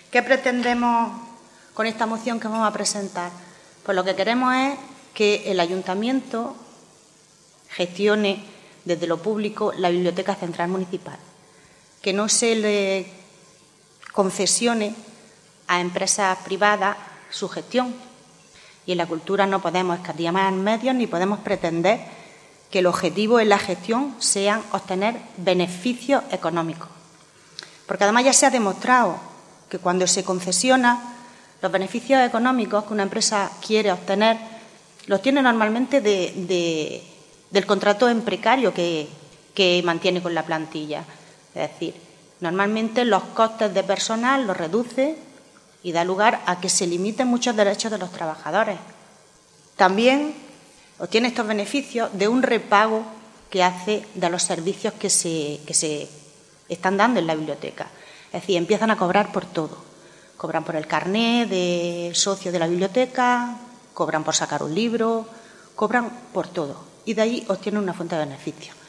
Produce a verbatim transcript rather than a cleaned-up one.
¿Qué pretendemos con esta moción que vamos a presentar? Pues lo que queremos es que el Ayuntamiento gestione desde lo público la Biblioteca Central Municipal, que no se le concesione a empresas privadas su gestión. Y en la cultura no podemos escatimar medios ni podemos pretender que el objetivo en la gestión sean obtener beneficios económicos. Porque además ya se ha demostrado que cuando se concesiona, los beneficios económicos que una empresa quiere obtener los tiene normalmente de, de, del contrato en precario que, que mantiene con la plantilla. Es decir, normalmente los costes de personal los reduce y da lugar a que se limiten muchos derechos de los trabajadores. También obtiene estos beneficios de un repago que hace de los servicios que se, que se están dando en la biblioteca. Es decir, empiezan a cobrar por todo. Cobran por el carné de socio de la biblioteca, cobran por sacar un libro, cobran por todo. Y de ahí obtienen una fuente de beneficios.